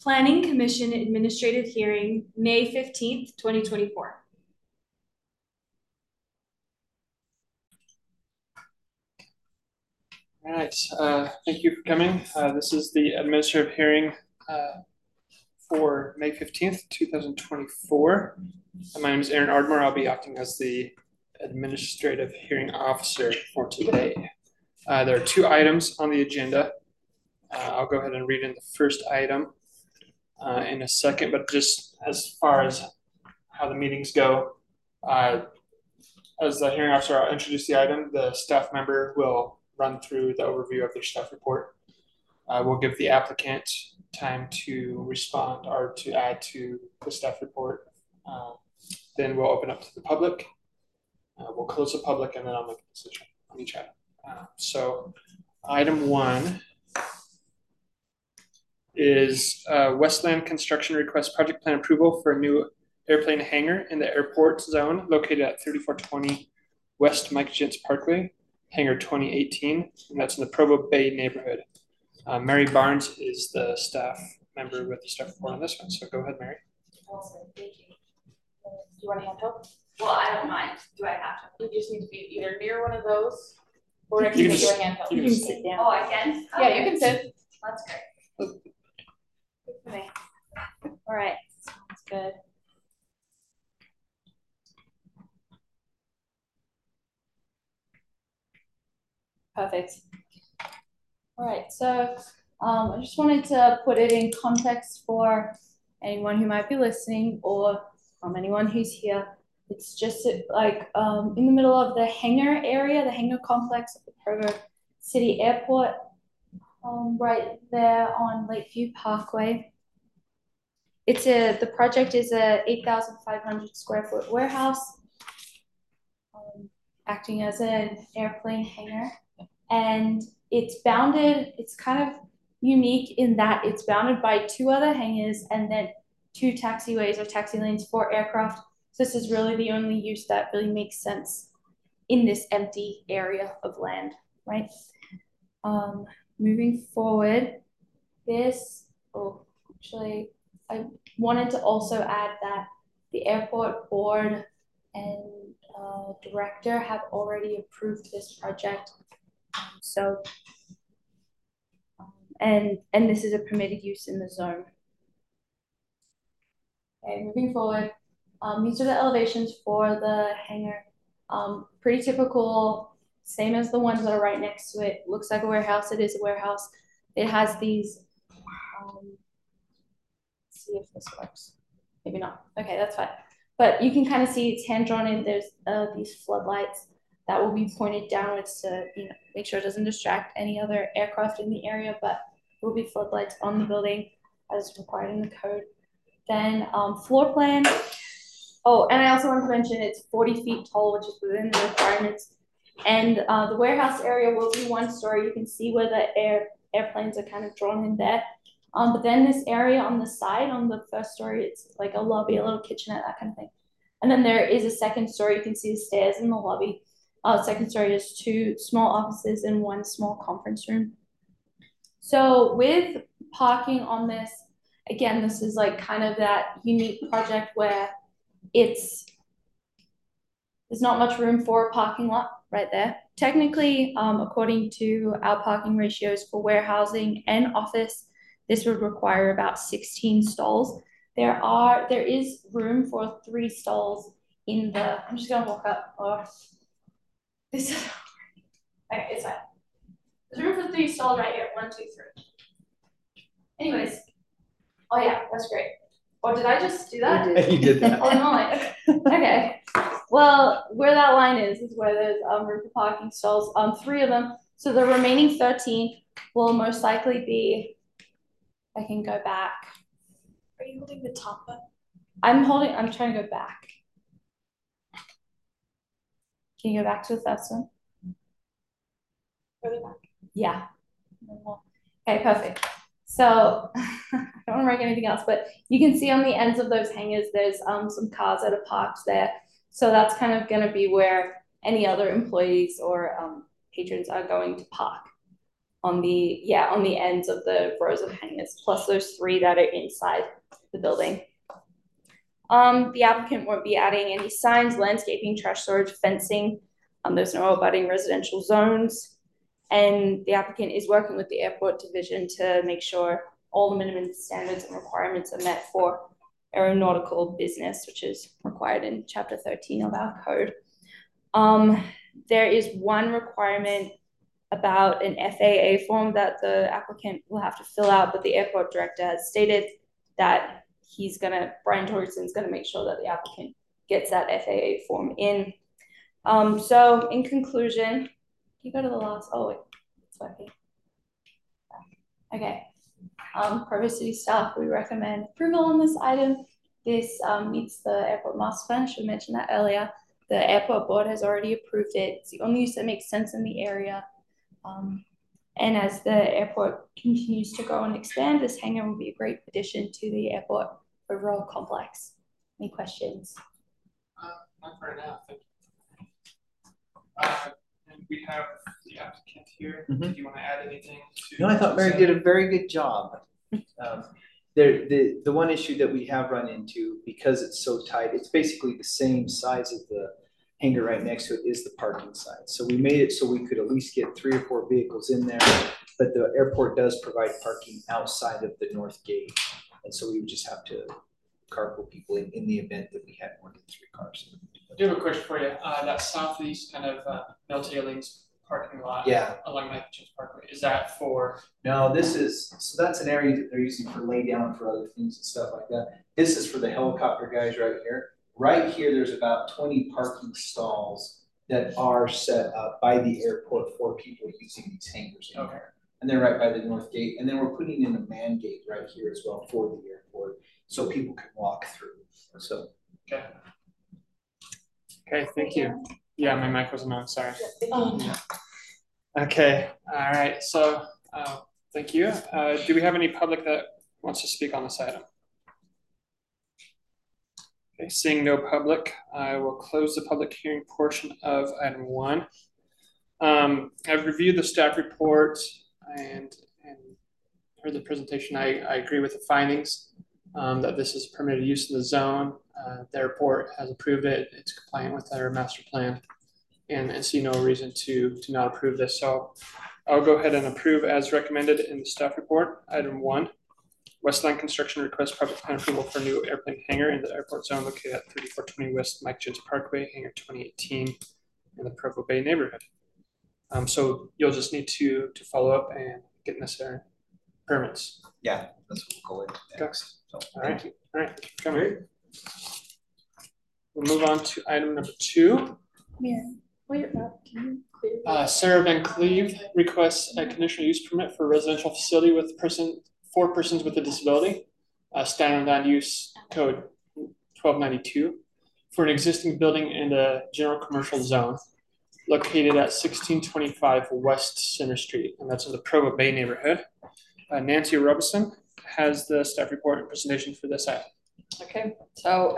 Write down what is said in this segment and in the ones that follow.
Planning Commission Administrative Hearing, May 15th, 2024. All right, thank you for coming. This is the administrative hearing for May 15th, 2024. My name is Aaron Ardmore. I'll be acting as the administrative hearing officer for today. There are two items on the agenda. I'll go ahead and read in the first item in a second, but just as far as how the meetings go, as the hearing officer, I'll introduce the item. The staff member will run through the overview of their staff report. We'll give the applicant time to respond or to add to the staff report. Then we'll open up to the public. We'll close the public, and then I'll make a decision on each item. So item one is Westland Construction Request Project Plan Approval for a new airplane hangar in the airport zone located at 3420 West Mike Gents Parkway, hangar 2018, and that's in the Provo Bay neighborhood. Mary Barnes is the staff member with the staff report on this one, so go ahead, Mary. Awesome, thank you. Do you want a hand help? Well, I don't mind. Do I have to? You just need to be either near one of those or next You to can your just- hand help. you You can can sit sit down. Oh, I can? Yeah, you can sit. That's great. Good for me. All right, sounds good. Perfect. All right, so I just wanted to put it in context for anyone who might be listening or anyone who's here. It's just like in the middle of the hangar area, the hangar complex at the Provo City Airport, right there on Lakeview Parkway. The project is a 8,500 square foot warehouse, acting as an airplane hangar. And it's bounded, it's kind of unique in that it's bounded by two other hangars and then two taxiways or taxi lanes for aircraft. So this is really the only use that really makes sense in this empty area of land, right? Moving forward, actually, I wanted to also add that the airport board and director have already approved this project. And this is a permitted use in the zone. Okay, moving forward, these are the elevations for the hangar. Pretty typical, same as the ones that are right next to it. Looks like a warehouse. It is a warehouse. It has these. Let's see if this works. Maybe not. Okay, that's fine. But you can kind of see it's hand drawn in. There's these floodlights that will be pointed downwards to make sure it doesn't distract any other aircraft in the area, but there will be floodlights on the building as required in the code. Then floor plan. Oh, and I also want to mention it's 40 feet tall, which is within the requirements. And the warehouse area will be one story. You can see where the airplanes are kind of drawn in there. But then this area on the side, on the first story, it's like a lobby, a little kitchenette, that kind of thing. And then there is a second story. You can see the stairs in the lobby. Second story is two small offices and one small conference room. So with parking on this, again, this is like kind of that unique project where there's not much room for a parking lot right there. Technically, according to our parking ratios for warehousing and office, this would require about 16 stalls. There is room for 3 stalls in the, I'm just gonna walk up. This is, okay, it's fine. There's room for 3 stalls right here. 1, 2, 3. Anyways, oh yeah, that's great. Or did I just do that? You did that. Oh no. Okay. Well, where that line is where there's room for parking stalls. 3 of them. So the remaining 13 will most likely be. I can go back. Are you holding the top button? I'm trying to go back. Can you go back to the first one? Further back. Yeah. Okay, perfect. So I don't want to write anything else, but you can see on the ends of those hangars, there's some cars that are parked there. So that's kind of going to be where any other employees or patrons are going to park on the ends of the rows of hangars, plus those 3 that are inside the building. The applicant won't be adding any signs, landscaping, trash storage, fencing. There's no abutting residential zones. And the applicant is working with the airport division to make sure all the minimum standards and requirements are met for aeronautical business, which is required in Chapter 13 of our code. There is one requirement about an FAA form that the applicant will have to fill out, but the airport director has stated that Brian Torreson's gonna make sure that the applicant gets that FAA form in. So in conclusion, you go to the last, oh wait, it's working. Okay, Provo City staff, we recommend approval on this item. This meets the airport master plan. I should mention that earlier. The airport board has already approved it. It's the only use that makes sense in the area. And as the airport continues to grow and expand, this hangar will be a great addition to the airport overall complex. Any questions? Not for now, thank you. And we have the applicant here. Mhm. Do you want to add anything to? No, I thought Mary did a very good job. The one issue that we have run into, because it's so tight, it's basically the same size as the hangar right next to it, is the parking side. So we made it so we could at least get 3 or 4 vehicles in there, but the airport does provide parking outside of the north gate. And so we would just have to carpool people in the event that we had more than 3 cars. I do have a question for you. That southeast kind of Mill Tailings parking lot, Yeah. along Michael James Parkway, is that for? No, so that's an area that they're using for lay down for other things and stuff like that. This is for the helicopter guys right here. Right here, there's about 20 parking stalls that are set up by the airport for people using these hangars in there. And they're right by the north gate. And then we're putting in a man gate right here as well for the airport, so people can walk through. So. Okay, thank you. Yeah, my mic wasn't on, sorry. Okay, all right, so thank you. Do we have any public that wants to speak on this item? Okay, seeing no public, I will close the public hearing portion of item 1. I've reviewed the staff report and heard the presentation. I agree with the findings that this is permitted use in the zone. The airport has approved it. It's compliant with our master plan, and see no reason to not approve this. So I'll go ahead and approve as recommended in the staff report. Item 1, Westland Construction requests public plan approval for new airplane hangar in the airport zone located at 3420 West Mike James Parkway, hangar 2018 in the Provo Bay neighborhood. So you'll just need to follow up and get necessary permits. Yeah, that's what we'll go into next. So, Thank you. All right, thank you for coming. We'll move on to item number 2. Yeah. Wait, can you clear? Sarah Van Cleve requests a conditional use permit for a residential facility with 4 persons with a disability, standard land use code 1292, for an existing building in a general commercial zone located at 1625 West Center Street, and that's in the Provo Bay neighborhood. Nancy Robinson has the staff report and presentation for this item. Okay, so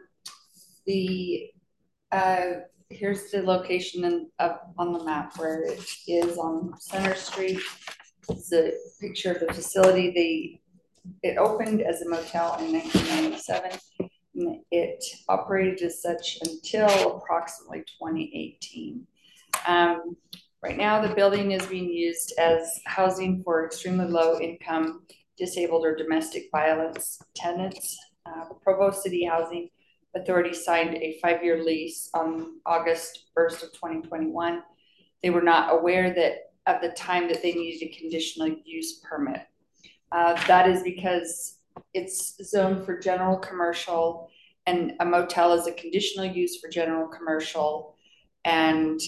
here's the location up on the map where it is on Center Street. It's a picture of the facility. It opened as a motel in 1997. And it operated as such until approximately 2018. Right now, the building is being used as housing for extremely low income, disabled or domestic violence tenants. The Provo City Housing Authority signed a 5-year lease on August 1st of 2021. They were not aware that at the time that they needed a conditional use permit. That is because it's zoned for general commercial, and a motel is a conditional use for general commercial. And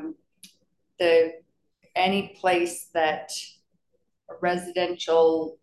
any place that a residential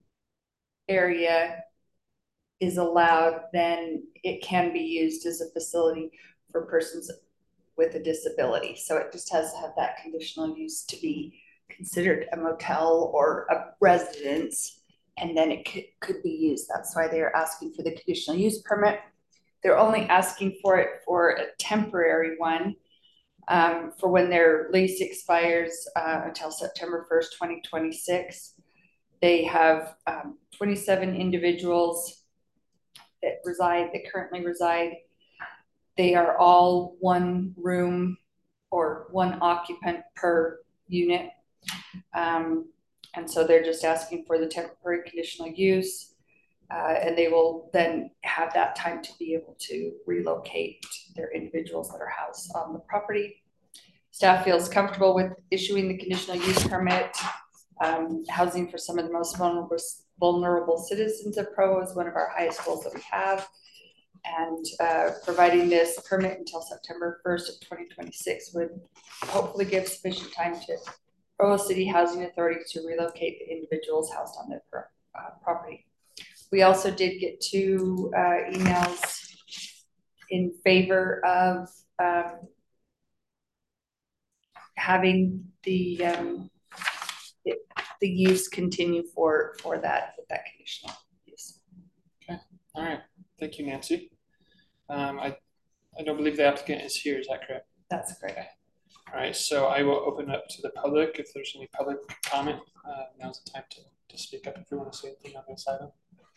area is allowed, then it can be used as a facility for persons with a disability. So it just has to have that conditional use to be considered a motel or a residence, and then it could be used. That's why they're asking for the conditional use permit. They're only asking for it for a temporary one. for when their lease expires until September 1st, 2026. They have 27 individuals that currently reside. They are all one room or one occupant per unit. And so they're just asking for the temporary conditional use. And they will then have that time to be able to relocate their individuals that are housed on the property. Staff feels comfortable with issuing the conditional use permit. Housing for some of the most vulnerable citizens of Provo is one of our highest goals that we have. And providing this permit until September 1st of 2026 would hopefully give sufficient time to Provo City Housing Authority to relocate the individuals housed on their property. We also did get 2 emails in favor of having the use continue for that conditional use. Okay, all right. Thank you, Nancy. I don't believe the applicant is here. Is that correct? That's correct. Okay. All right. So I will open up to the public. If there's any public comment, now's the time to speak up if you want to say anything on this item.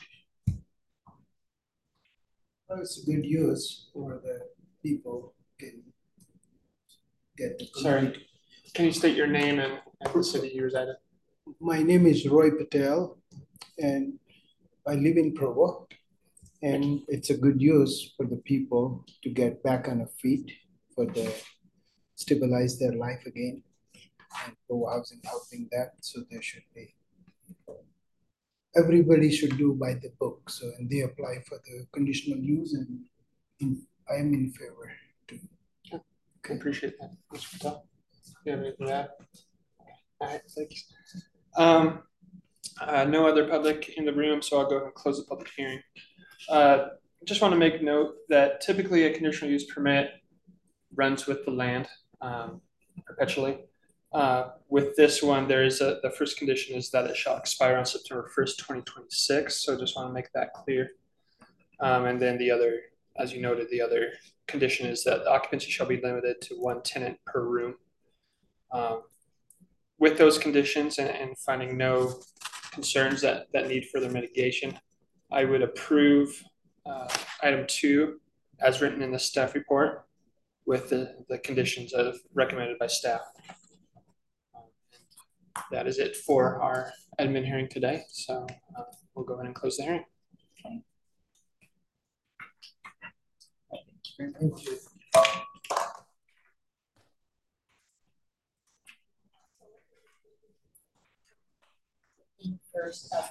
Well, it's a good use for the people can get the. Sorry, can you state your name and the city you reside in? My name is Roy Patel, and I live in Provo. And it's a good use for the people to get back on their feet, for the stabilize their life again, and Provo Housing helping that. So there should be. Everybody should do by the book. So and they apply for the conditional use, and I am in favor too. Okay, appreciate that, Mr. Patel. You have anything to add? All right, thanks. No other public in the room, so I'll go ahead and close the public hearing. Just want to make note that typically a conditional use permit runs with the land perpetually. With this one, there is the first condition is that it shall expire on September 1st, 2026. So just want to make that clear. And then the other, as you noted, the other condition is that the occupancy shall be limited to 1 tenant per room. With those conditions and finding no concerns that need further mitigation, I would approve item 2 as written in the staff report with the conditions as recommended by staff. That is it for our admin hearing today. So we'll go ahead and close the hearing. Thank you. First,